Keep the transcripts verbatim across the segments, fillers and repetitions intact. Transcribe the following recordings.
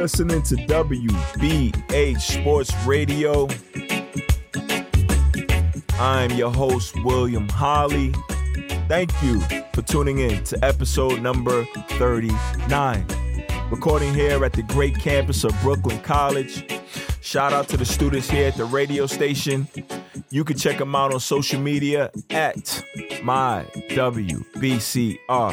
listening to W B H Sports Radio. I'm your host, William Holly. Thank you for tuning in to episode number thirty-nine. Recording here at the great campus of Brooklyn College. Shout out to the students here at the radio station. You can check them out on social media at my W B C R.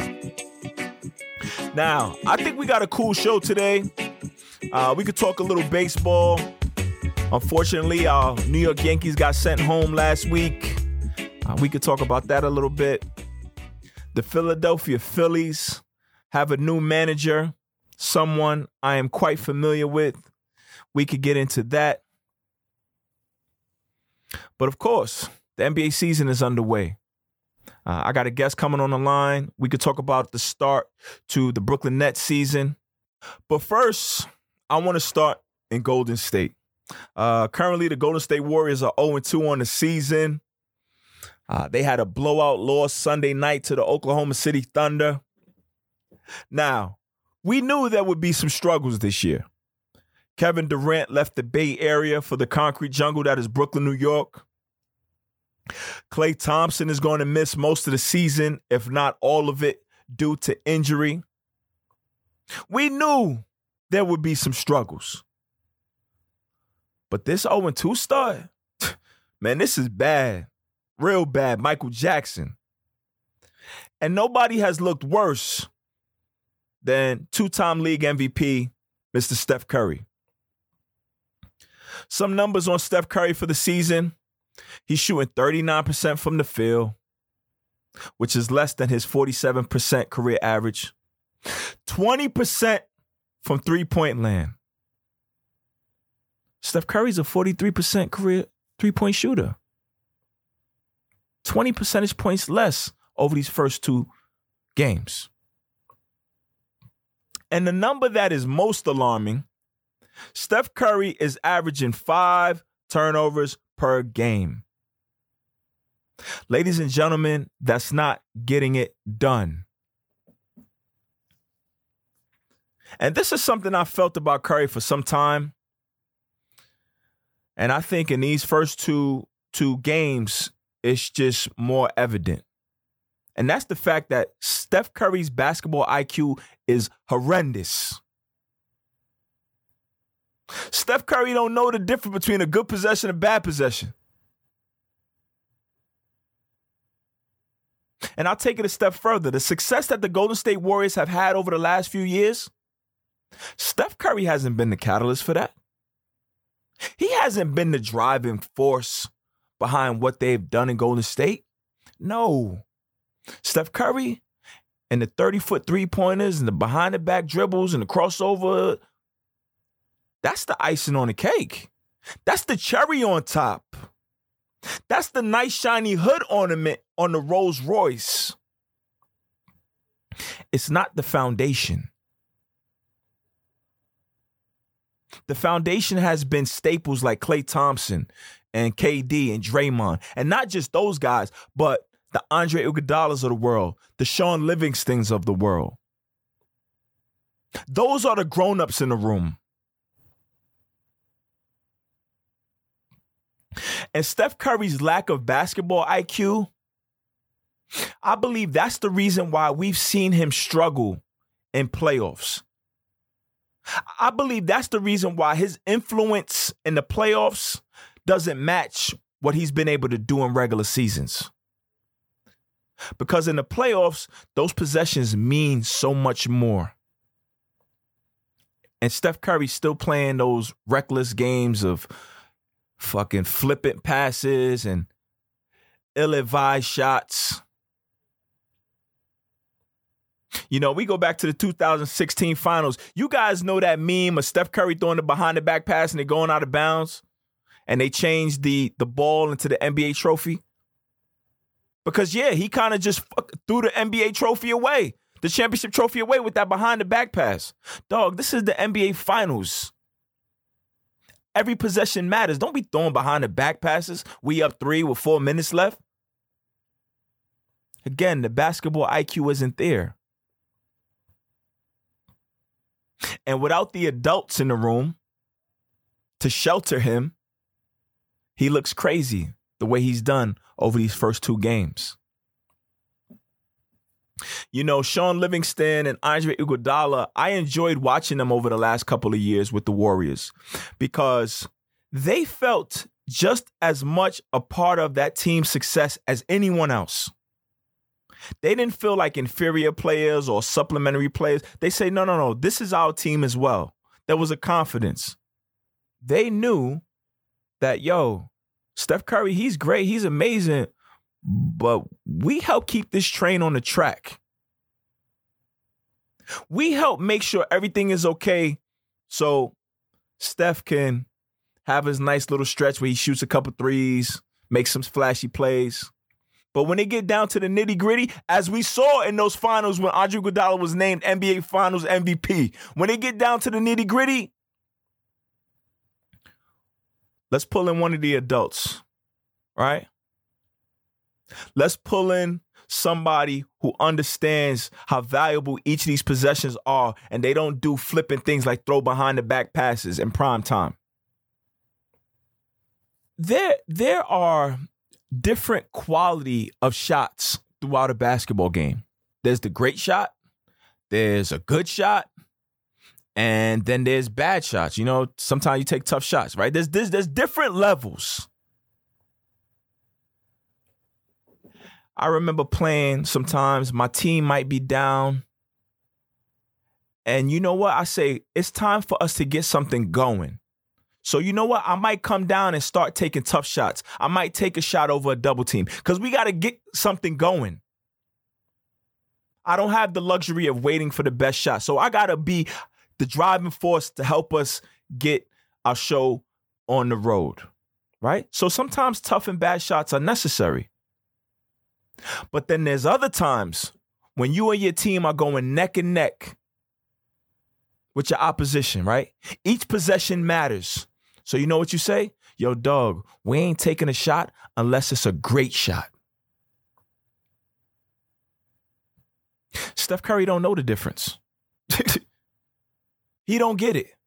Now, I think we got a cool show today. Uh, we could talk a little baseball. Unfortunately, our New York Yankees got sent home last week. Uh, we could talk about that a little bit. The Philadelphia Phillies have a new manager, someone I am quite familiar with. We could get into that. But of course, the N B A season is underway. Uh, I got a guest coming on the line. We could talk about the start to the Brooklyn Nets season. But first, I want to start in Golden State. Uh, currently, the Golden State Warriors are oh and two on the season. Uh, they had a blowout loss Sunday night to the Oklahoma City Thunder. Now, we knew there would be some struggles this year. Kevin Durant left the Bay Area for the concrete jungle that is Brooklyn, New York. Klay Thompson is going to miss most of the season, if not all of it, due to injury. We knew there would be some struggles. But this oh and two start, man, this is bad. Real bad. Michael Jackson. And nobody has looked worse than two-time league M V P, Mister Steph Curry. Some numbers on Steph Curry for the season. He's shooting thirty-nine percent from the field, which is less than his forty-seven percent career average. twenty percent from three-point land. Steph Curry's a forty-three percent career three-point shooter. twenty percentage points less over these first two games. And the number that is most alarming, Steph Curry is averaging five turnovers per game. Ladies and gentlemen, that's not getting it done. And this is something I felt about Curry for some time. And I think in these first two, two games, it's just more evident. And that's the fact that Steph Curry's basketball I Q is horrendous. Steph Curry don't know the difference between a good possession and a bad possession. And I'll take it a step further. The success that the Golden State Warriors have had over the last few years, Steph Curry hasn't been the catalyst for that. He hasn't been the driving force behind what they've done in Golden State. No. Steph Curry and the thirty-foot three-pointers and the behind-the-back dribbles and the crossover, that's the icing on the cake. That's the cherry on top. That's the nice shiny hood ornament on the Rolls Royce. It's not the foundation. The foundation has been staples like Klay Thompson and K D and Draymond. And not just those guys, but the Andre Iguodalas of the world, the Sean Livingstons of the world. Those are the grown-ups in the room. And Steph Curry's lack of basketball I Q, I believe that's the reason why we've seen him struggle in playoffs. I believe that's the reason why his influence in the playoffs doesn't match what he's been able to do in regular seasons. Because in the playoffs, those possessions mean so much more. And Steph Curry's still playing those reckless games of fucking flippant passes and ill-advised shots. You know, we go back to the two thousand sixteen finals. You guys know that meme of Steph Curry throwing the behind-the-back pass and they're going out of bounds and they changed the, the ball into the N B A trophy? Because, yeah, he kind of just fuck, threw the N B A trophy away, the championship trophy away with that behind-the-back pass. Dog, this is the N B A finals. Every possession matters. Don't be throwing behind-the-back passes. We up three with four minutes left. Again, the basketball I Q isn't there. And without the adults in the room to shelter him, he looks crazy the way he's done over these first two games. You know, Sean Livingston and Andre Iguodala, I enjoyed watching them over the last couple of years with the Warriors because they felt just as much a part of that team's success as anyone else. They didn't feel like inferior players or supplementary players. They say, no, no, no, this is our team as well. There was a confidence. They knew that, yo, Steph Curry, he's great, he's amazing, but we help keep this train on the track. We help make sure everything is okay so Steph can have his nice little stretch where he shoots a couple threes, makes some flashy plays. But when they get down to the nitty-gritty, as we saw in those finals when Andre Iguodala was named N B A Finals M V P, when they get down to the nitty-gritty, let's pull in one of the adults, right? Let's pull in somebody who understands how valuable each of these possessions are, and they don't do flipping things like throw behind the back passes in prime time. There, there are different quality of shots throughout a basketball game. There's the great shot, there's a good shot, and then there's bad shots. You know, sometimes you take tough shots, right? There's there's, there's different levels. I remember playing sometimes, my team might be down. And you know what? I say, it's time for us to get something going. So you know what? I might come down and start taking tough shots. I might take a shot over a double team because we got to get something going. I don't have the luxury of waiting for the best shot. So I got to be the driving force to help us get our show on the road, right? So sometimes tough and bad shots are necessary. But then there's other times when you and your team are going neck and neck with your opposition, right? Each possession matters. So you know what you say? Yo, dog, we ain't taking a shot unless it's a great shot. Steph Curry don't know the difference. He don't get it.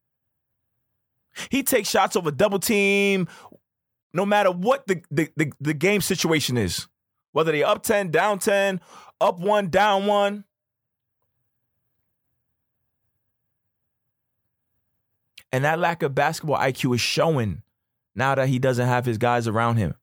He takes shots over double team no matter what the, the, the, the game situation is. Whether they up ten, down ten, up one, down one. And that lack of basketball I Q is showing now that he doesn't have his guys around him.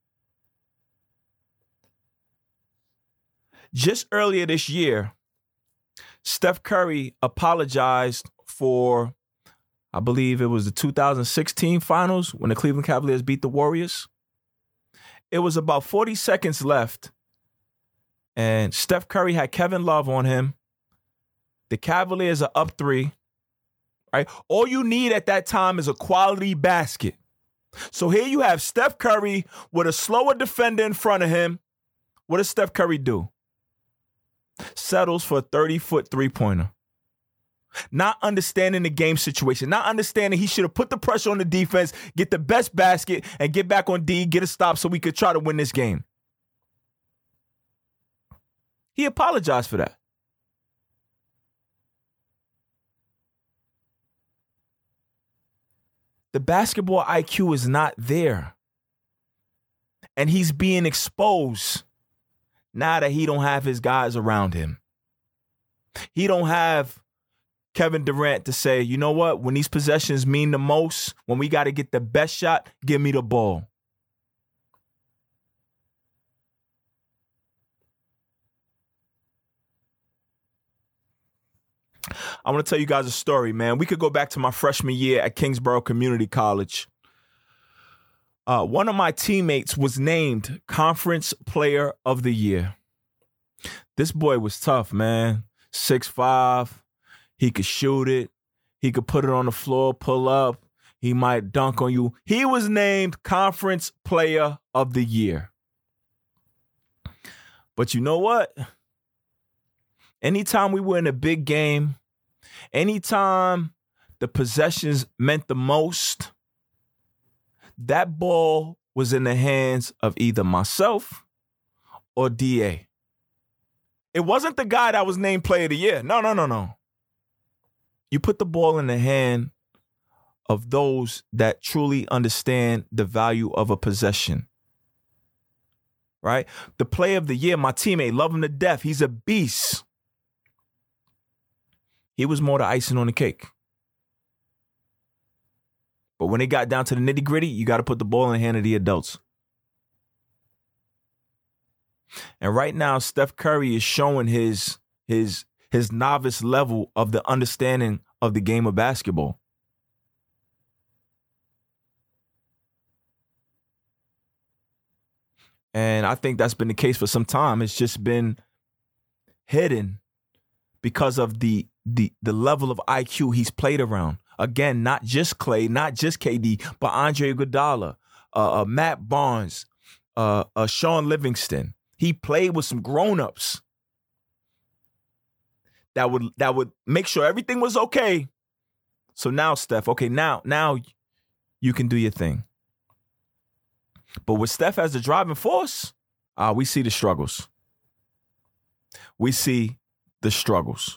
Just earlier this year, Steph Curry apologized for, I believe it was the two thousand sixteen finals when the Cleveland Cavaliers beat the Warriors. It was about forty seconds left, and Steph Curry had Kevin Love on him. The Cavaliers are up three, right? All you need at that time is a quality basket. So here you have Steph Curry with a slower defender in front of him. What does Steph Curry do? Settles for a thirty-foot three-pointer. Not understanding the game situation, not understanding he should have put the pressure on the defense, get the best basket, and get back on D, get a stop so we could try to win this game. He apologized for that. The basketball I Q is not there. And he's being exposed now that he don't have his guys around him. He don't have Kevin Durant to say, you know what, when these possessions mean the most, when we got to get the best shot, give me the ball. I want to tell you guys a story, man. We could go back to my freshman year at Kingsborough Community College. Uh, one of my teammates was named Conference Player of the Year. This boy was tough, man. six five. He could shoot it. He could put it on the floor, pull up. He might dunk on you. He was named Conference Player of the Year. But you know what? Anytime we were in a big game, anytime the possessions meant the most, that ball was in the hands of either myself or D A. It wasn't the guy that was named Player of the Year. No, no, no, no. you put the ball in the hand of those that truly understand the value of a possession. Right? The player of the year, my teammate, love him to death. He's a beast. He was more the icing on the cake. But when it got down to the nitty gritty, you got to put the ball in the hand of the adults. And right now, Steph Curry is showing his his his novice level of the understanding of the game of basketball. And I think that's been the case for some time. It's just been hidden because of the the the level of I Q he's played around. Again, not just Clay, not just K D, but Andre Iguodala, uh, uh, Matt Barnes, uh, uh, Sean Livingston. He played with some grown-ups that would that would make sure everything was okay. So now, Steph, okay, now now you can do your thing. But with Steph as the driving force, uh, we see the struggles. We see the struggles.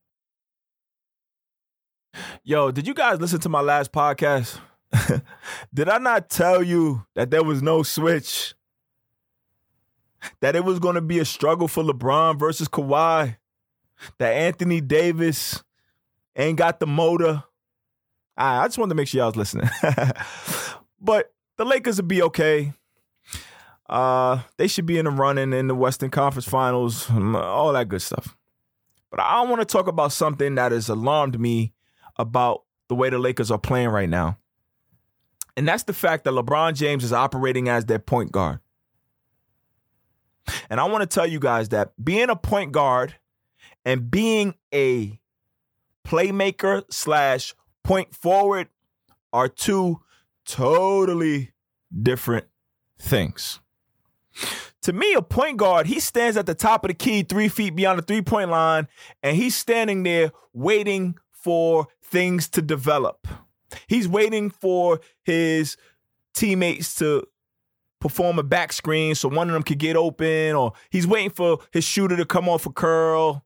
Yo, did you guys listen to my last podcast? Did I not tell you that there was no switch? That it was going to be a struggle for LeBron versus Kawhi? That Anthony Davis ain't got the motor? I just wanted to make sure y'all was listening. But the Lakers will be okay. Uh, they should be in the running in the Western Conference Finals, all that good stuff. But I want to talk about something that has alarmed me about the way the Lakers are playing right now. And that's the fact that LeBron James is operating as their point guard. And I want to tell you guys that being a point guard and being a playmaker slash point forward are two totally different things. To me, a point guard, he stands at the top of the key, three feet beyond the three-point line, and he's standing there waiting for things to develop. He's waiting for his teammates to perform a back screen so one of them could get open, or he's waiting for his shooter to come off a curl.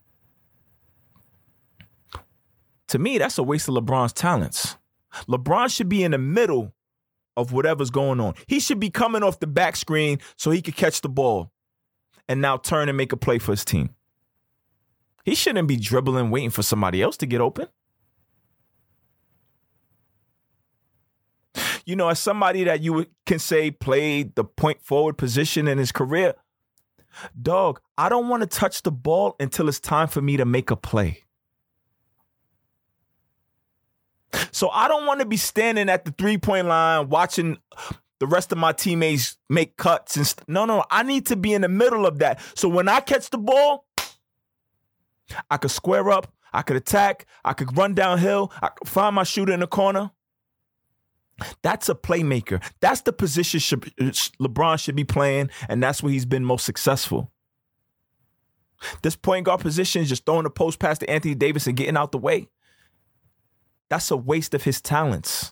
To me, that's a waste of LeBron's talents. LeBron should be in the middle of whatever's going on. He should be coming off the back screen so he could catch the ball and now turn and make a play for his team. He shouldn't be dribbling, waiting for somebody else to get open. You know, as somebody that you can say played the point forward position in his career, dog, I don't want to touch the ball until it's time for me to make a play. So I don't want to be standing at the three-point line watching the rest of my teammates make cuts. And st- no, no, I need to be in the middle of that. So when I catch the ball, I could square up, I could attack, I could run downhill, I could find my shooter in the corner. That's a playmaker. That's the position should, LeBron should be playing, and that's where he's been most successful. This point guard position is just throwing the post pass to Anthony Davis and getting out the way. That's a waste of his talents.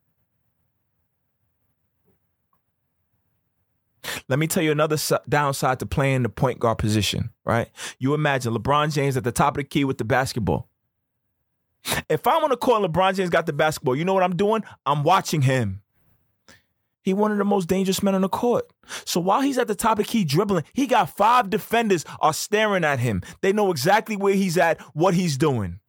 Let me tell you another downside to playing the point guard position, right? You imagine LeBron James at the top of the key with the basketball. If I'm on the court and LeBron James got the basketball, you know what I'm doing? I'm watching him. He's one of the most dangerous men on the court. So while he's at the top of the key dribbling, he got five defenders are staring at him. They know exactly where he's at, what he's doing.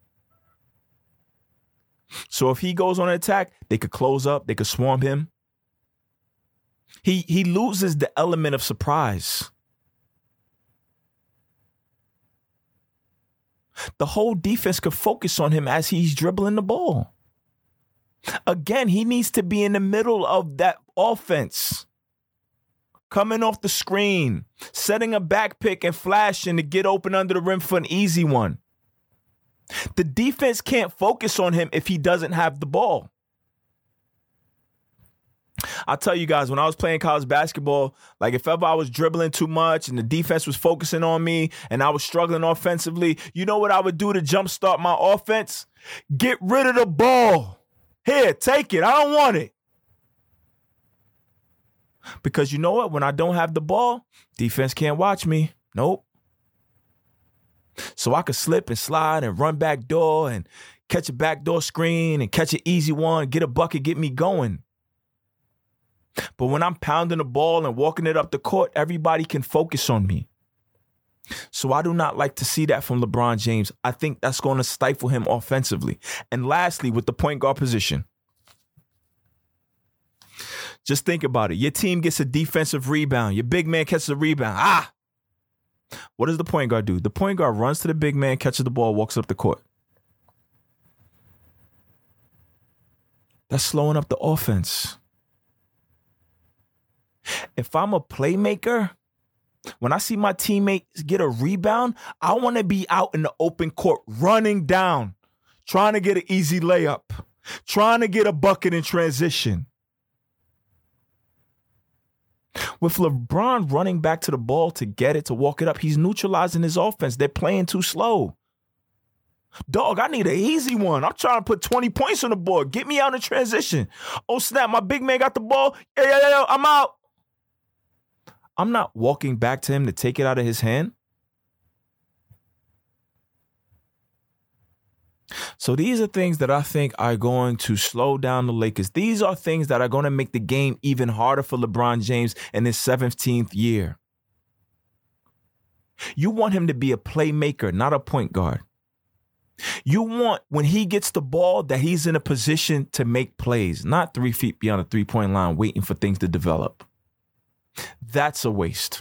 So if he goes on an attack, they could close up, they could swarm him. He he loses the element of surprise. The whole defense could focus on him as he's dribbling the ball. Again, he needs to be in the middle of that offense. Coming off the screen, setting a back pick and flashing to get open under the rim for an easy one. The defense can't focus on him if he doesn't have the ball. I'll tell you guys, when I was playing college basketball, like if ever I was dribbling too much and the defense was focusing on me and I was struggling offensively, you know what I would do to jumpstart my offense? Get rid of the ball. Here, take it. I don't want it. Because you know what? When I don't have the ball, defense can't watch me. Nope. so I could slip and slide and run back door and catch a backdoor screen and catch an easy one, get a bucket, get me going. But when I'm pounding the ball and walking it up the court, everybody can focus on me. So I do not like to see that from LeBron James. I think that's going to stifle him offensively. And lastly, with the point guard position, just think about it. Your team gets a defensive rebound. Your big man catches a rebound. Ah! What does the point guard do? The point guard runs to the big man, catches the ball, walks up the court. That's slowing up the offense. If I'm a playmaker, when I see my teammates get a rebound, I want to be out in the open court running down, trying to get an easy layup, trying to get a bucket in transition. With LeBron running back to the ball to get it, to walk it up, he's neutralizing his offense. They're playing too slow. Dog, I need an easy one. I'm trying to put twenty points on the board. Get me out in transition. Oh, snap, my big man got the ball. Yeah, yeah, yeah, I'm out. I'm not walking back to him to take it out of his hand. So these are things that I think are going to slow down the Lakers. These are things that are going to make the game even harder for LeBron James in his seventeenth year. You want him to be a playmaker, not a point guard. You want, when he gets the ball, that he's in a position to make plays, not three feet beyond the three-point line waiting for things to develop. That's a waste.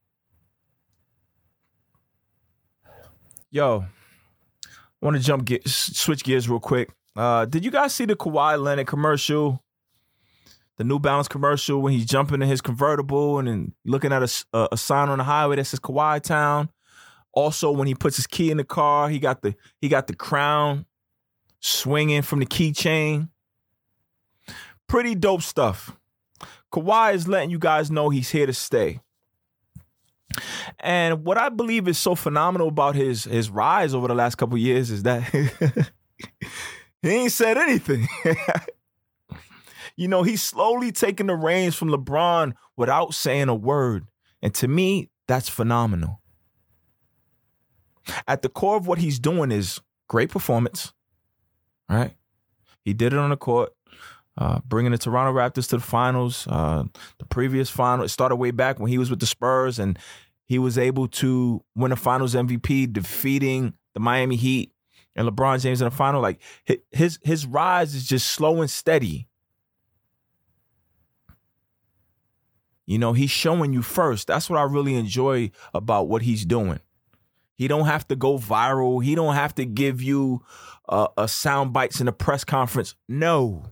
Yo, I want to jump, get, switch gears real quick. Uh, did you guys see the Kawhi Leonard commercial? The New Balance commercial when he's jumping in his convertible and then looking at a, a, a sign on the highway that says Kawhi Town. Also, when he puts his key in the car, he got the he got the crown swinging from the keychain. Pretty dope stuff. Kawhi is letting you guys know he's here to stay. And what I believe is so phenomenal about his, his rise over the last couple of years is that he ain't said anything. You know, he's slowly taking the reins from LeBron without saying a word. And to me, that's phenomenal. At the core of what he's doing is great performance, right? He did it on the court, uh, bringing the Toronto Raptors to the finals. Uh, the previous final, it started way back when he was with the Spurs, and he was able to win a Finals M V P, defeating the Miami Heat and LeBron James in the final. Like his his rise is just slow and steady. You know, he's showing you first. That's what I really enjoy about what he's doing. He don't have to go viral. He don't have to give you uh, a sound bites in a press conference. No.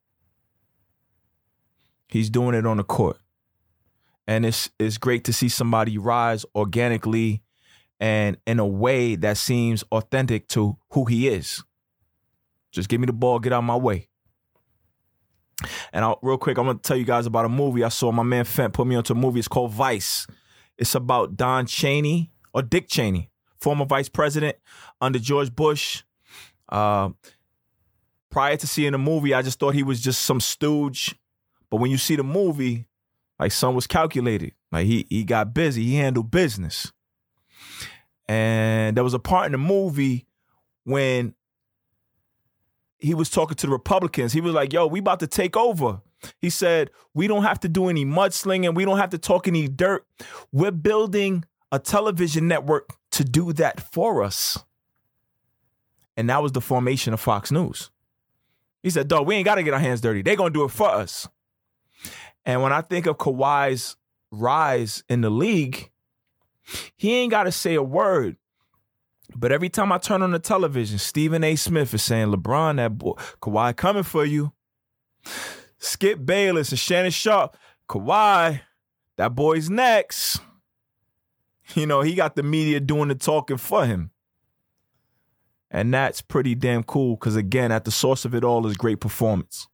He's doing it on the court. And it's it's great to see somebody rise organically and in a way that seems authentic to who he is. Just give me the ball, get out of my way. And I'll, real quick, I'm going to tell you guys about a movie I saw. My man Fent put me onto a movie. It's called Vice. It's about Don Cheney. Or Dick Cheney, former vice president under George Bush. Uh, prior to seeing the movie, I just thought he was just some stooge. But when you see the movie, like, son was calculated. Like, he he got busy. He handled business. And there was a part in the movie when he was talking to the Republicans. He was like, yo, we about to take over. He said, we don't have to do any mudslinging. We don't have to talk any dirt. We're building a television network to do that for us. And that was the formation of Fox News. He said, dog, we ain't got to get our hands dirty. They're going to do it for us. And when I think of Kawhi's rise in the league, he ain't got to say a word. But every time I turn on the television, Stephen A. Smith is saying, LeBron, that boy, Kawhi coming for you. Skip Bayless and Shannon Sharp, Kawhi, that boy's next. You know, he got the media doing the talking for him. And that's pretty damn cool because, again, at the source of it all is great performance.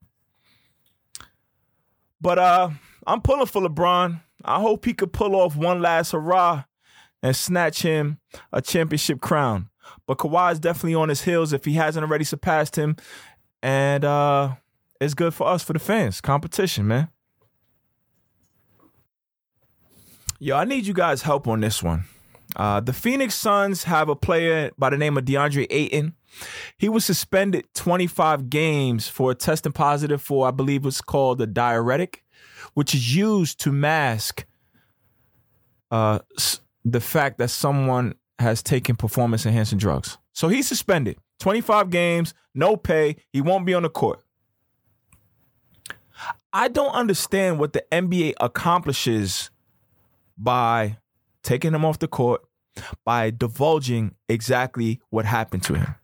But uh, I'm pulling for LeBron. I hope he could pull off one last hurrah and snatch him a championship crown. But Kawhi is definitely on his heels if he hasn't already surpassed him. And uh, it's good for us, for the fans. Competition, man. Yo, I need you guys' help on this one. Uh, the Phoenix Suns have a player by the name of DeAndre Ayton. He was suspended twenty-five games for testing positive for, I believe it's called a diuretic, which is used to mask uh, the fact that someone has taken performance-enhancing drugs. So he's suspended. twenty-five games, no pay. He won't be on the court. I don't understand what the N B A accomplishes by taking him off the court, by divulging exactly what happened to him.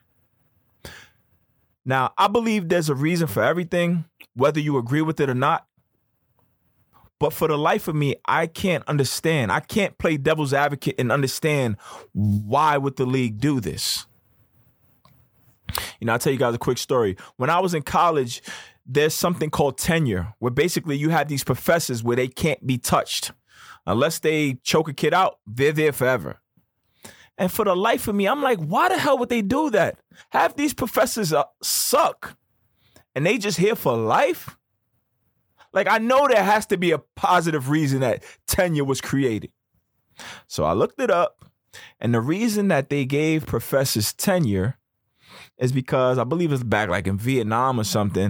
Now, I believe there's a reason for everything, whether you agree with it or not. But for the life of me, I can't understand. I can't play devil's advocate and understand why would the league do this. You know, I'll tell you guys a quick story. When I was in college, there's something called tenure, where basically you have these professors where they can't be touched. Unless they choke a kid out, they're there forever. And for the life of me, I'm like, why the hell would they do that? Half these professors uh, suck, and they just here for life? Like, I know there has to be a positive reason that tenure was created. So I looked it up, and the reason that they gave professors tenure is because I believe it's back like in Vietnam or something.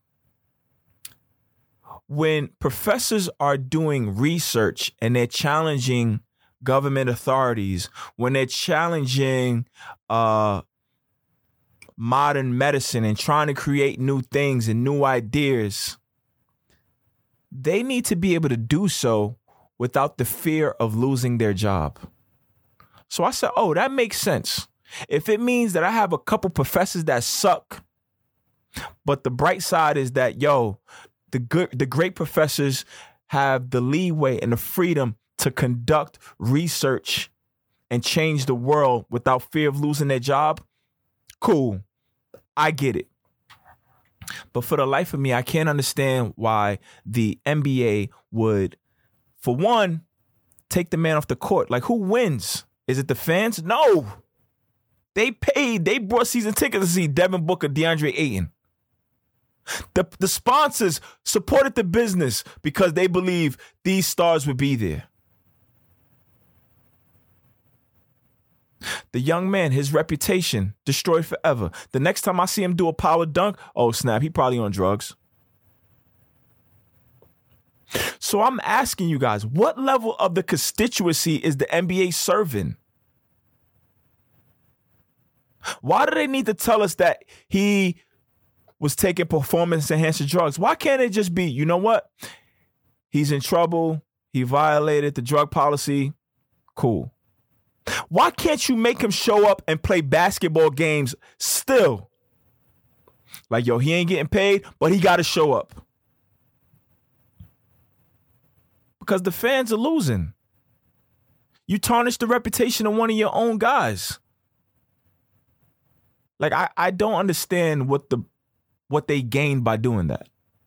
When professors are doing research and they're challenging government authorities, when they're challenging uh, modern medicine and trying to create new things and new ideas, they need to be able to do so without the fear of losing their job. So I said, oh, that makes sense. If it means that I have a couple professors that suck, but the bright side is that, yo, the good, the great professors have the leeway and the freedom to conduct research and change the world without fear of losing their job, cool. I get it. But for the life of me, I can't understand why the N B A would, for one, take the man off the court. Like, who wins? Is it the fans? No. They paid. They brought season tickets to see Devin Booker, DeAndre Ayton. The, the sponsors supported the business because they believe these stars would be there. The young man, his reputation destroyed forever. The next time I see him do a power dunk, oh snap, he probably on drugs. So I'm asking you guys, what level of the constituency is the N B A serving? Why do they need to tell us that he was taking performance-enhancing drugs? Why can't it just be, you know what? He's in trouble. He violated the drug policy. Cool. Why can't you make him show up and play basketball games still? Like, yo, he ain't getting paid, but he got to show up. Because the fans are losing. You tarnish the reputation of one of your own guys. Like, I, I don't understand what the what they gained by doing that.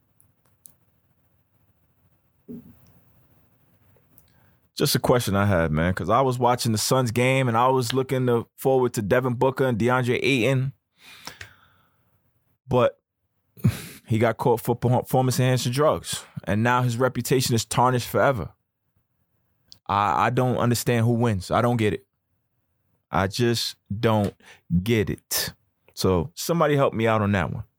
Just a question I had, man, because I was watching the Suns game and I was looking to forward to Devin Booker and DeAndre Ayton. But he got caught for performance-enhancing drugs. And now his reputation is tarnished forever. I, I don't understand who wins. I don't get it. I just don't get it. So somebody help me out on that one.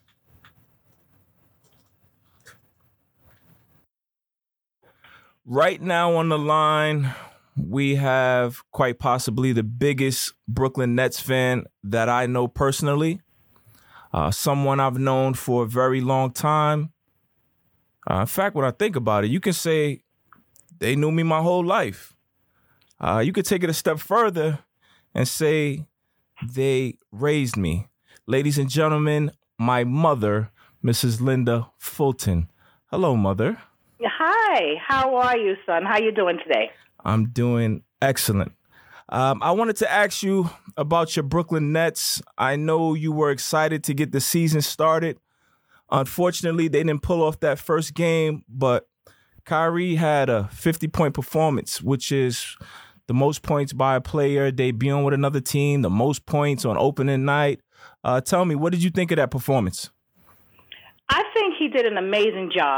Right now on the line, we have quite possibly the biggest Brooklyn Nets fan that I know personally. Uh, someone I've known for a very long time. Uh, in fact, when I think about it, you can say they knew me my whole life. Uh, you could take it a step further and say they raised me. Ladies and gentlemen, my mother, Missus Linda Fulton. Hello, Mother. Hi, how are you, son? How you doing today? I'm doing excellent. Um, I wanted to ask you about your Brooklyn Nets. I know you were excited to get the season started. Unfortunately, they didn't pull off that first game, but Kyrie had a fifty-point performance, which is the most points by a player debuting with another team, the most points on opening night. Uh, tell me, what did you think of that performance? I think he did an amazing job.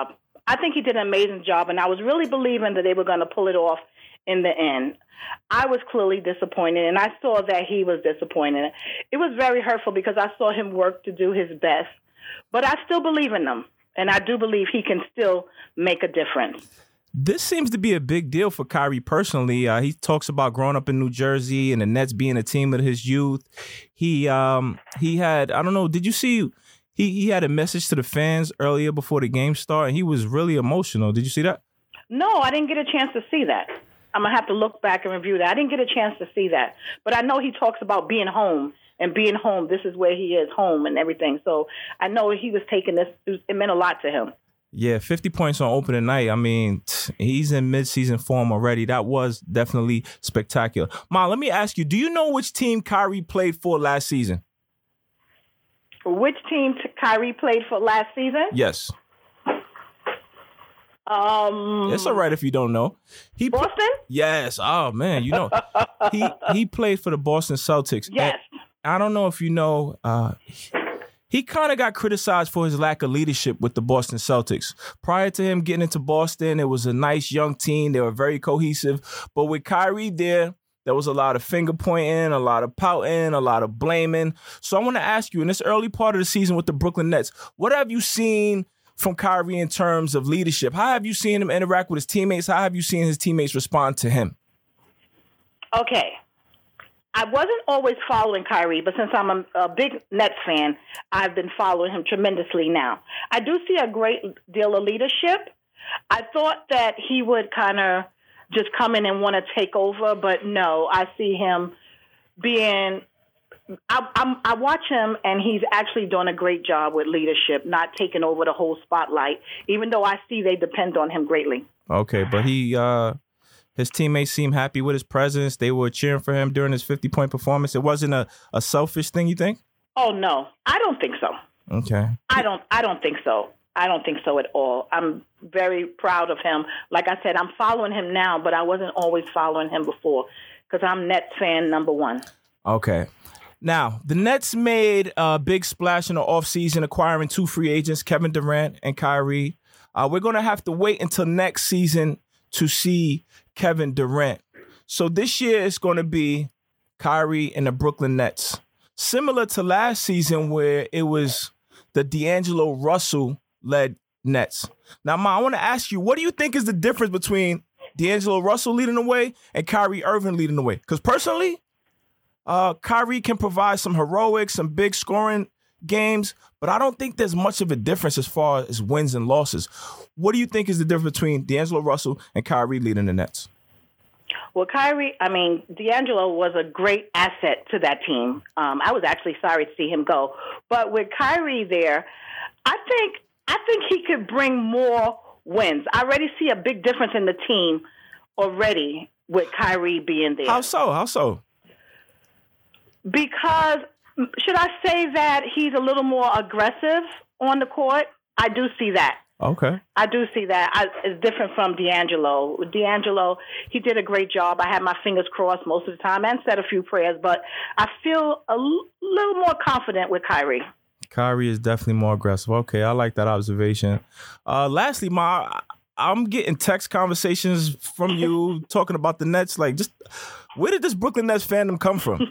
I think he did an amazing job, and I was really believing that they were going to pull it off in the end. I was clearly disappointed, and I saw that he was disappointed. It was very hurtful because I saw him work to do his best, but I still believe in him, and I do believe he can still make a difference. This seems to be a big deal for Kyrie personally. Uh, he talks about growing up in New Jersey and the Nets being a team of his youth. He um, he had, I don't know, did you see, he, he had a message to the fans earlier before the game started, and he was really emotional. Did you see that? No, I didn't get a chance to see that. I'm going to have to look back and review that. I didn't get a chance to see that. But I know he talks about being home and being home. This is where he is, home and everything. So I know he was taking this. It meant a lot to him. Yeah, fifty points on opening night. I mean, he's in midseason form already. That was definitely spectacular. Ma, let me ask you, do you know which team Kyrie played for last season? Which team Kyrie played for last season? Yes. Um, it's all right if you don't know. He Boston? Pl- yes. Oh, man. You know, he he played for the Boston Celtics. Yes. And I don't know if you know, uh, he kind of got criticized for his lack of leadership with the Boston Celtics. Prior to him getting into Boston, it was a nice young team. They were very cohesive. But with Kyrie there, there was a lot of finger pointing, a lot of pouting, a lot of blaming. So I want to ask you, in this early part of the season with the Brooklyn Nets, what have you seen from Kyrie in terms of leadership? How have you seen him interact with his teammates? How have you seen his teammates respond to him? Okay. I wasn't always following Kyrie, but since I'm a, a big Nets fan, I've been following him tremendously now. I do see a great deal of leadership. I thought that he would kind of just come in and want to take over, but no, I see him being I, I'm, I watch him, and he's actually doing a great job with leadership, not taking over the whole spotlight, even though I see they depend on him greatly. Okay, but he, uh, his teammates seem happy with his presence. They were cheering for him during his fifty-point performance. It wasn't a, a selfish thing, you think? Oh, no. I don't think so. Okay. I don't, I don't think so. I don't think so at all. I'm very proud of him. Like I said, I'm following him now, but I wasn't always following him before because I'm Nets fan number one. Okay. Now, the Nets made a big splash in the offseason, acquiring two free agents, Kevin Durant and Kyrie. Uh, we're going to have to wait until next season to see Kevin Durant. So this year it's going to be Kyrie and the Brooklyn Nets. Similar to last season where it was the D'Angelo Russell-led Nets. Now, Ma, I want to ask you, what do you think is the difference between D'Angelo Russell leading the way and Kyrie Irving leading the way? Because personally, Uh, Kyrie can provide some heroics, some big scoring games, but I don't think there's much of a difference as far as wins and losses. What do you think is the difference between D'Angelo Russell and Kyrie leading the Nets? Well, Kyrie, I mean, D'Angelo was a great asset to that team. Um, I was actually sorry to see him go. But with Kyrie there, I think I think he could bring more wins. I already see a big difference in the team already with Kyrie being there. How so? How so? Because, should I say that he's a little more aggressive on the court? I do see that. Okay. I do see that. I, it's different from D'Angelo. D'Angelo, he did a great job. I had my fingers crossed most of the time and said a few prayers, but I feel a l- little more confident with Kyrie. Kyrie is definitely more aggressive. Okay, I like that observation. Uh, lastly, Ma, I'm getting text conversations from you talking about the Nets. Like, just where did this Brooklyn Nets fandom come from?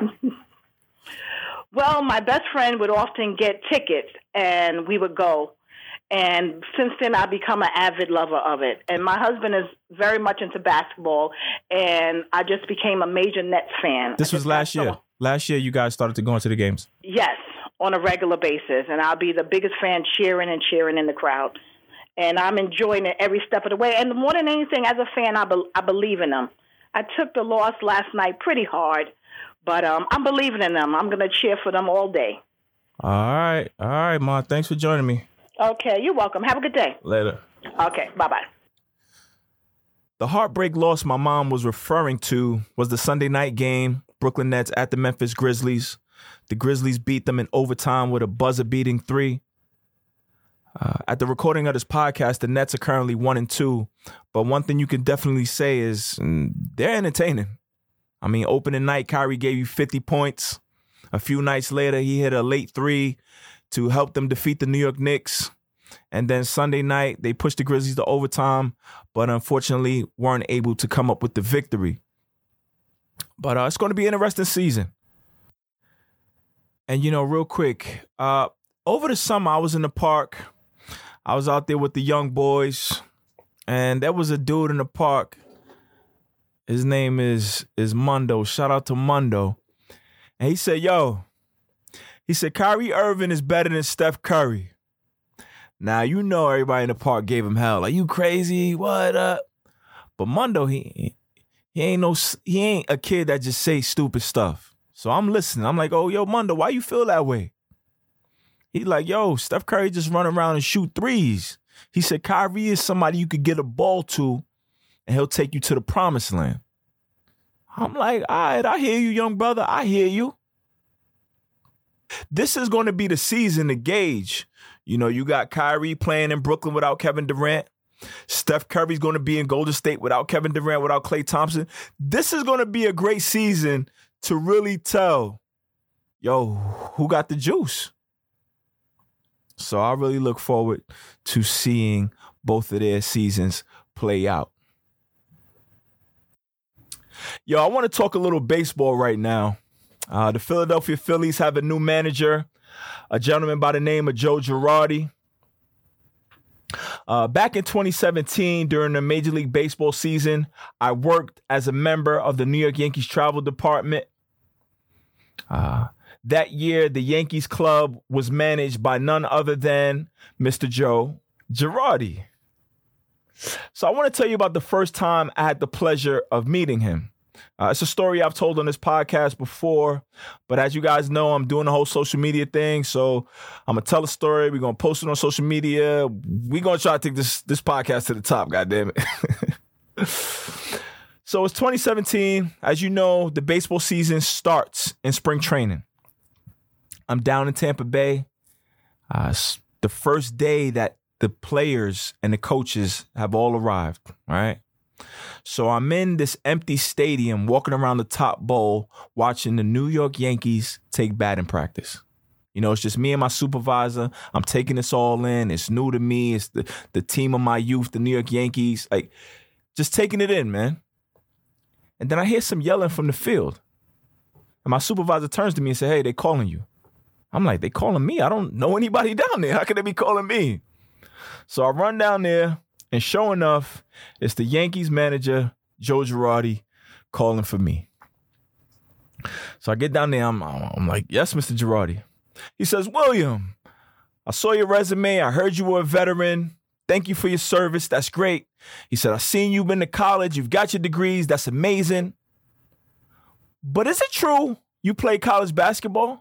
Well, my best friend would often get tickets, and we would go. And since then, I've become an avid lover of it. And my husband is very much into basketball, and I just became a major Nets fan. This was last year. So, last year, you guys started to go into the games. Yes, on a regular basis. And I'll be the biggest fan cheering and cheering in the crowd. And I'm enjoying it every step of the way. And more than anything, as a fan, I, be- I believe in them. I took the loss last night pretty hard, but um, I'm believing in them. I'm going to cheer for them all day. All right. All right, Ma. Thanks for joining me. Okay, you're welcome. Have a good day. Later. Okay, bye-bye. The heartbreak loss my mom was referring to was the Sunday night game, Brooklyn Nets at the Memphis Grizzlies. The Grizzlies beat them in overtime with a buzzer-beating three. Uh, at the recording of this podcast, the Nets are currently one and two. But one thing you can definitely say is mm, they're entertaining. I mean, opening night, Kyrie gave you fifty points. A few nights later, he hit a late three to help them defeat the New York Knicks. And then Sunday night, they pushed the Grizzlies to overtime, but unfortunately weren't able to come up with the victory. But uh, it's going to be an interesting season. And, you know, real quick, uh, over the summer, I was in the park. I was out there with the young boys, and there was a dude in the park. His name is, is Mundo. Shout out to Mundo. And he said, yo, he said, Kyrie Irving is better than Steph Curry. Now, you know everybody in the park gave him hell. Like, you crazy? What up? But Mundo, he he ain't no he ain't a kid that just say stupid stuff. So I'm listening. I'm like, oh, yo, Mundo, why you feel that way? He like, yo, Steph Curry just run around and shoot threes. He said, Kyrie is somebody you could get a ball to, and he'll take you to the promised land. I'm like, all right, I hear you, young brother. I hear you. This is going to be the season to gauge. You know, you got Kyrie playing in Brooklyn without Kevin Durant. Steph Curry's going to be in Golden State without Kevin Durant, without Klay Thompson. This is going to be a great season to really tell, yo, who got the juice? So I really look forward to seeing both of their seasons play out. Yo, I want to talk a little baseball right now. Uh, the Philadelphia Phillies have a new manager, a gentleman by the name of Joe Girardi. Uh, back in twenty seventeen, during the Major League Baseball season, I worked as a member of the New York Yankees travel department. Uh, that year, the Yankees club was managed by none other than Mister Joe Girardi. So I want to tell you about the first time I had the pleasure of meeting him. Uh, it's a story I've told on this podcast before, but as you guys know, I'm doing the whole social media thing, so I'm going to tell a story. We're going to post it on social media. We're going to try to take this, this podcast to the top, goddammit. So it's twenty seventeen. As you know, the baseball season starts in spring training. I'm down in Tampa Bay. Uh, it's the first day that the players and the coaches have all arrived, right? So I'm in this empty stadium walking around the top bowl watching the New York Yankees take batting practice. You know, it's just me and my supervisor. I'm taking this all in. It's new to me. It's the, the team of my youth, the New York Yankees. Like, just taking it in, man. And then I hear some yelling from the field. And my supervisor turns to me and says, hey, they calling you. I'm like, they calling me? I don't know anybody down there. How could they be calling me? So I run down there. And sure enough, it's the Yankees manager, Joe Girardi, calling for me. So I get down there. I'm, I'm like, yes, Mister Girardi. He says, William, I saw your resume. I heard you were a veteran. Thank you for your service. That's great. He said, I seen you've been to college. You've got your degrees. That's amazing. But is it true you play college basketball?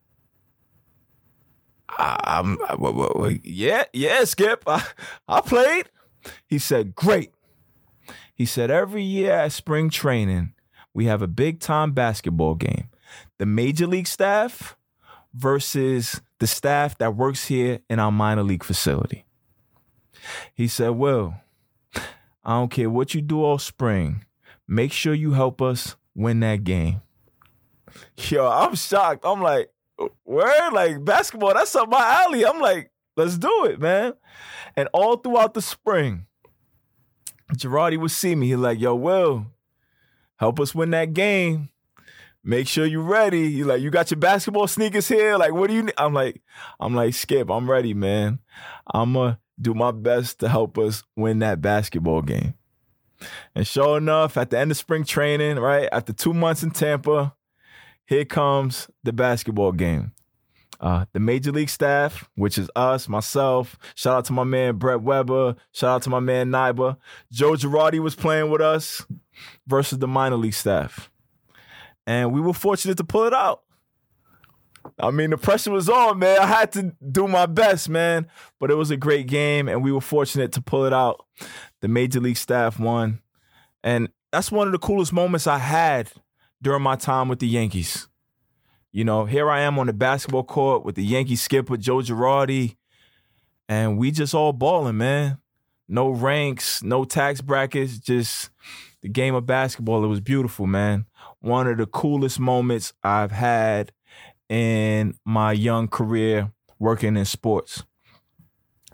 Um, yeah, yeah, Skip. I, I played. He said, great. He said, every year at spring training, we have a big-time basketball game. The major league staff versus the staff that works here in our minor league facility. He said, well, I don't care what you do all spring. Make sure you help us win that game. Yo, I'm shocked. I'm like, word? Like, basketball, that's up my alley. I'm like, let's do it, man. And all throughout the spring, Girardi would see me. He's like, yo, Will, help us win that game. Make sure you're ready. He's like, you got your basketball sneakers here? Like, what do you need? I'm like, I'm like, Skip, I'm ready, man. I'm going to do my best to help us win that basketball game. And sure enough, at the end of spring training, right, after two months in Tampa, here comes the basketball game. Uh, the major league staff, which is us, myself, shout out to my man Brett Weber, shout out to my man Naiba. Joe Girardi was playing with us versus the minor league staff. And we were fortunate to pull it out. I mean, the pressure was on, man. I had to do my best, man. But it was a great game, and we were fortunate to pull it out. The major league staff won. And that's one of the coolest moments I had during my time with the Yankees. You know, here I am on the basketball court with the Yankee skipper, Joe Girardi, and we just all balling, man. No ranks, no tax brackets, just the game of basketball. It was beautiful, man. One of the coolest moments I've had in my young career working in sports.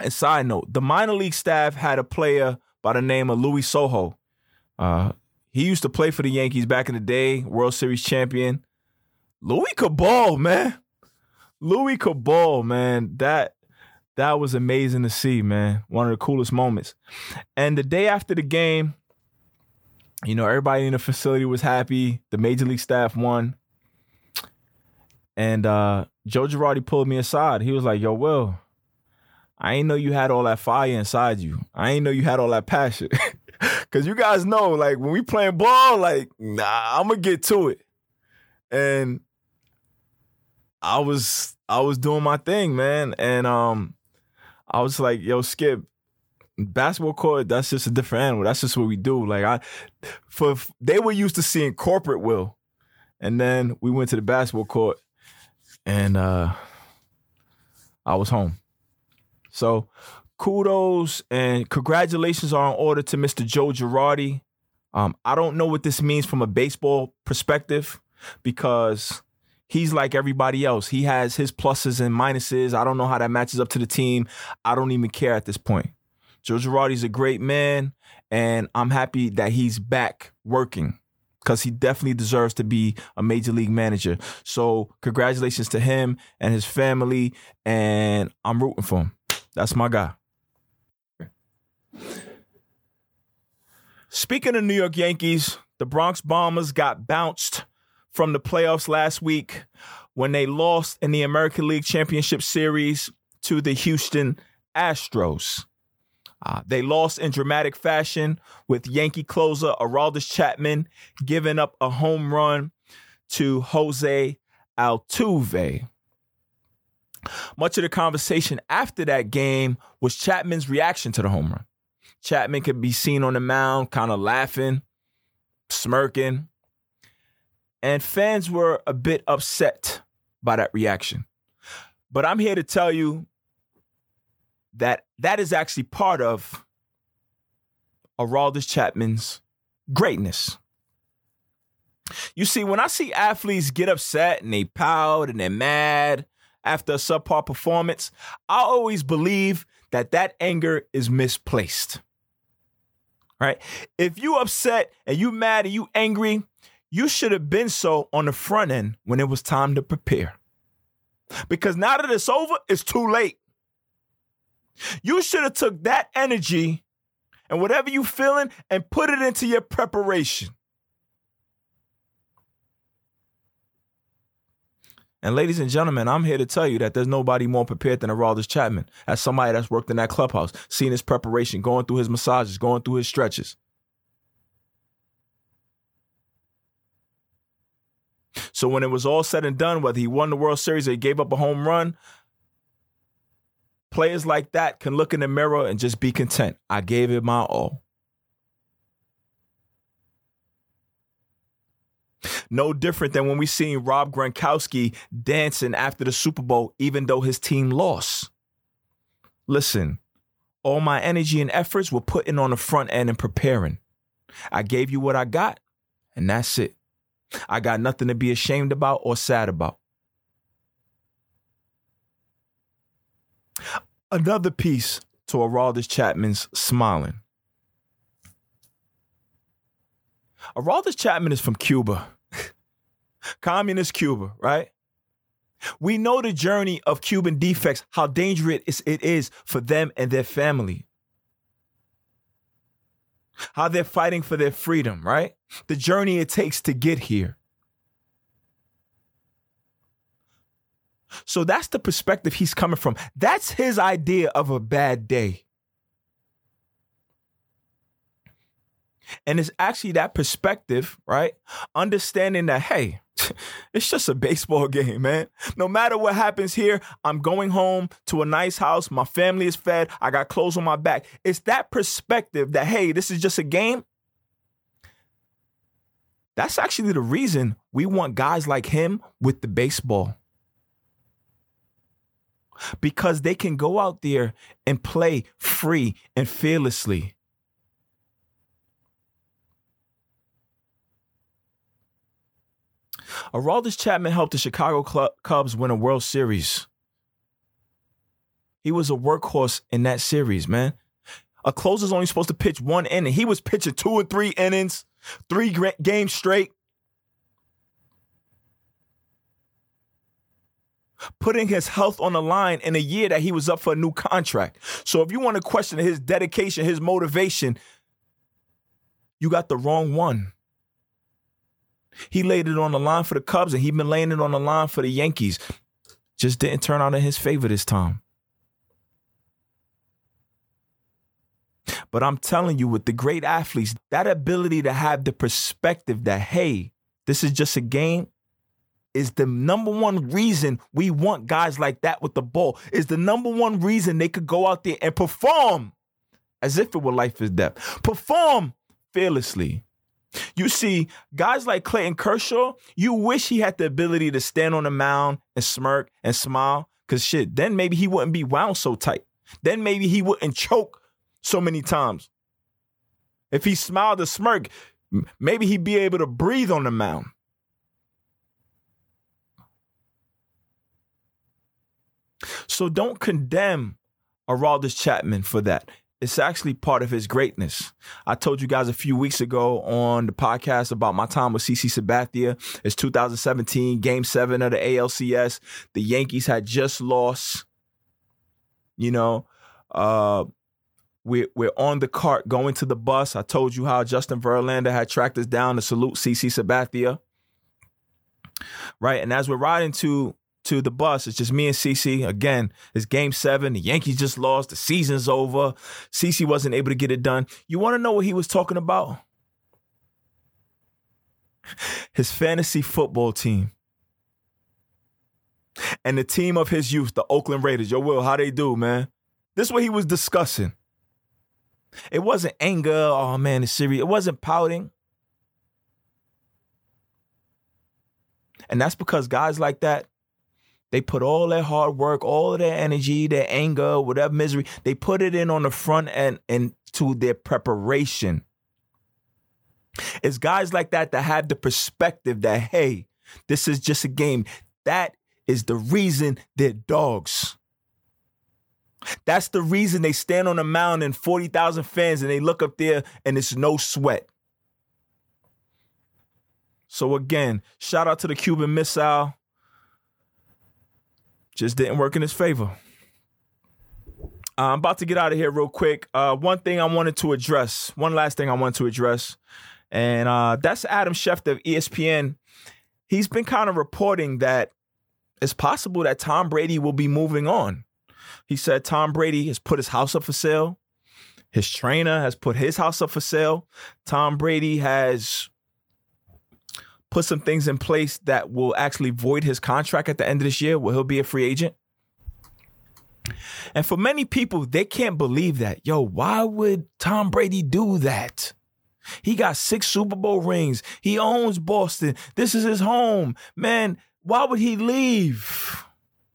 And side note, the minor league staff had a player by the name of Luis Sojo. Uh, he used to play for the Yankees back in the day, World Series champion. Louis could ball, man. Louis could ball, man. That that was amazing to see, man. One of the coolest moments. And the day after the game, you know, everybody in the facility was happy. The major league staff won. And uh, Joe Girardi pulled me aside. He was like, yo, Will, I ain't know you had all that fire inside you. I ain't know you had all that passion. Because you guys know, like, when we playing ball, like, nah, I'm going to get to it. And I was I was doing my thing, man. And um, I was like, yo, Skip, basketball court, that's just a different animal. That's just what we do. Like, I, for they were used to seeing corporate Will. And then we went to the basketball court, and uh, I was home. So kudos and congratulations are in order to Mister Joe Girardi. Um, I don't know what this means from a baseball perspective because he's like everybody else. He has his pluses and minuses. I don't know how that matches up to the team. I don't even care at this point. Joe Girardi's a great man, and I'm happy that he's back working because he definitely deserves to be a major league manager. So congratulations to him and his family, and I'm rooting for him. That's my guy. Speaking of New York Yankees, the Bronx Bombers got bounced from the playoffs last week when they lost in the American League Championship Series to the Houston Astros. Uh, they lost in dramatic fashion with Yankee closer Aroldis Chapman giving up a home run to Jose Altuve. Much of the conversation after that game was Chapman's reaction to the home run. Chapman could be seen on the mound kind of laughing, smirking, and fans were a bit upset by that reaction. But I'm here to tell you that that is actually part of Aroldis Chapman's greatness. You see, when I see athletes get upset and they pout and they're mad after a subpar performance, I always believe that that anger is misplaced. Right? If you upset and you mad and you angry, you should have been so on the front end when it was time to prepare. Because now that it's over, it's too late. You should have took that energy and whatever you feeling and put it into your preparation. And ladies and gentlemen, I'm here to tell you that there's nobody more prepared than Aroldis Chapman. As somebody that's worked in that clubhouse, seen his preparation, going through his massages, going through his stretches. So when it was all said and done, whether he won the World Series or he gave up a home run, players like that can look in the mirror and just be content. I gave it my all. No different than when we seen Rob Gronkowski dancing after the Super Bowl, even though his team lost. Listen, all my energy and efforts were putting on the front end and preparing. I gave you what I got, and that's it. I got nothing to be ashamed about or sad about. Another piece to Aroldis Chapman's smiling. Aroldis Chapman is from Cuba. Communist Cuba, right? We know the journey of Cuban defects, how dangerous it is for them and their family. How they're fighting for their freedom, right? The journey it takes to get here. So that's the perspective he's coming from. That's his idea of a bad day. And it's actually that perspective, right? Understanding that, hey, it's just a baseball game, man. No matter what happens here, I'm going home to a nice house. My family is fed. I got clothes on my back. It's that perspective that, hey, this is just a game. That's actually the reason we want guys like him with the baseball. Because they can go out there and play free and fearlessly. Aroldis Chapman helped the Chicago Cubs win a World Series. He was a workhorse in that series, man. A closer's only supposed to pitch one inning. He was pitching two or three innings, three games straight. Putting his health on the line in a year that he was up for a new contract. So if you want to question his dedication, his motivation, you got the wrong one. He laid it on the line for the Cubs, and he's been laying it on the line for the Yankees. Just didn't turn out in his favor this time. But I'm telling you, with the great athletes, that ability to have the perspective that, hey, this is just a game, is the number one reason we want guys like that with the ball, is the number one reason they could go out there and perform as if it were life or death. Perform fearlessly. You see, guys like Clayton Kershaw, you wish he had the ability to stand on the mound and smirk and smile, because shit, then maybe he wouldn't be wound so tight. Then maybe he wouldn't choke so many times. If he smiled or smirked, maybe he'd be able to breathe on the mound. So don't condemn Aroldis Chapman for that. It's actually part of his greatness. I told you guys a few weeks ago on the podcast about my time with CeCe Sabathia. It's two thousand seventeen, Game seven of the A L C S. The Yankees had just lost. You know, uh, we're, we're on the cart going to the bus. I told you how Justin Verlander had tracked us down to salute CeCe Sabathia. Right? And as we're riding to... to the bus, it's just me and CeCe. Again, it's game seven. The Yankees just lost. The season's over. CeCe wasn't able to get it done. You want to know what he was talking about? His fantasy football team. And the team of his youth, the Oakland Raiders. Yo, Will, how they do, man? This is what he was discussing. It wasn't anger. Oh, man, it's serious. It wasn't pouting. And that's because guys like that, they put all their hard work, all of their energy, their anger, whatever misery, they put it in on the front end and to their preparation. It's guys like that that have the perspective that, hey, this is just a game. That is the reason they're dogs. That's the reason they stand on the mound and forty thousand fans and they look up there and it's no sweat. So again, shout out to the Cuban Missile. Just didn't work in his favor. Uh, I'm about to get out of here real quick. Uh, one thing I wanted to address, one last thing I wanted to address, and uh, that's Adam Schefter of E S P N. He's been kind of reporting that it's possible that Tom Brady will be moving on. He said Tom Brady has put his house up for sale. His trainer has put his house up for sale. Tom Brady has put some things in place that will actually void his contract at the end of this year where he'll be a free agent. And for many people, they can't believe that. Yo, why would Tom Brady do that? He got six Super Bowl rings. He owns Boston. This is his home. Man, why would he leave?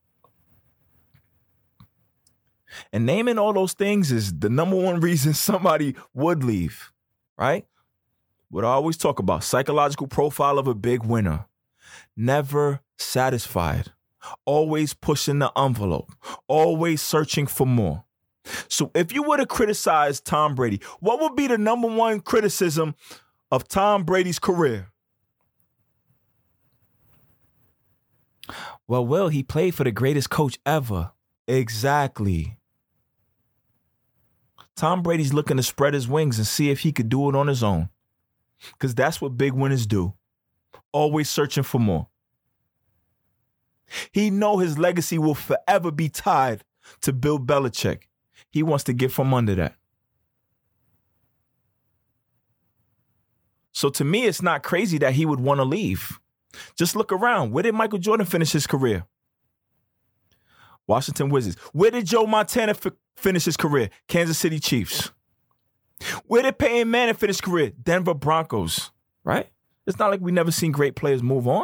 And naming all those things is the number one reason somebody would leave, right? What I always talk about, psychological profile of a big winner. Never satisfied. Always pushing the envelope. Always searching for more. So if you were to criticize Tom Brady, what would be the number one criticism of Tom Brady's career? Well, Will, he played for the greatest coach ever. Exactly. Tom Brady's looking to spread his wings and see if he could do it on his own. Because that's what big winners do. Always searching for more. He know his legacy will forever be tied to Bill Belichick. He wants to get from under that. So to me, it's not crazy that he would want to leave. Just look around. Where did Michael Jordan finish his career? Washington Wizards. Where did Joe Montana f- finish his career? Kansas City Chiefs. Where did Peyton Manning finish his career? Denver Broncos. Right? It's not like we never seen great players move on.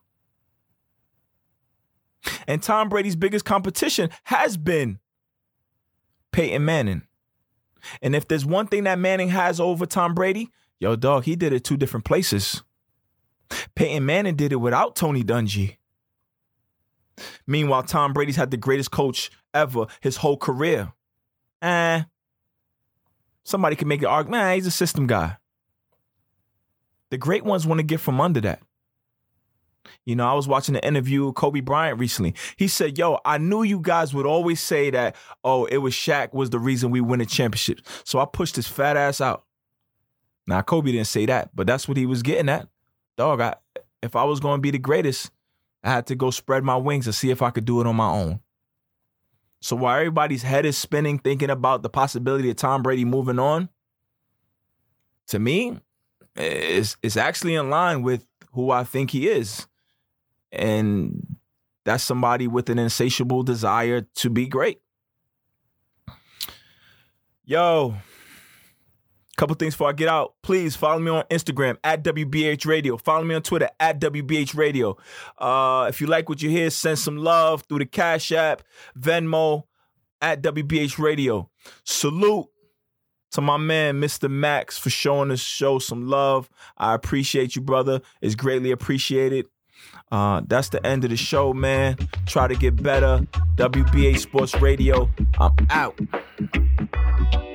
And Tom Brady's biggest competition has been Peyton Manning. And if there's one thing that Manning has over Tom Brady, yo, dog, he did it two different places. Peyton Manning did it without Tony Dungy. Meanwhile, Tom Brady's had the greatest coach ever his whole career. Eh. Somebody can make the argument, man, he's a system guy. The great ones want to get from under that. You know, I was watching an interview with Kobe Bryant recently. He said, yo, I knew you guys would always say that, oh, it was Shaq was the reason we win a championship. So I pushed his fat ass out. Now, Kobe didn't say that, but that's what he was getting at. Dog, I, if I was going to be the greatest, I had to go spread my wings and see if I could do it on my own. So while everybody's head is spinning, thinking about the possibility of Tom Brady moving on, to me, it's, it's actually in line with who I think he is. And that's somebody with an insatiable desire to be great. Yo, couple things before I get out. Please follow me on Instagram at W B H Radio. Follow me on Twitter at W B H Radio. Uh, if you like what you hear, send some love through the Cash App, Venmo, at W B H Radio. Salute to my man, Mister Max, for showing the show some love. I appreciate you, brother. It's greatly appreciated. Uh, that's the end of the show, man. Try to get better. W B H Sports Radio. I'm out.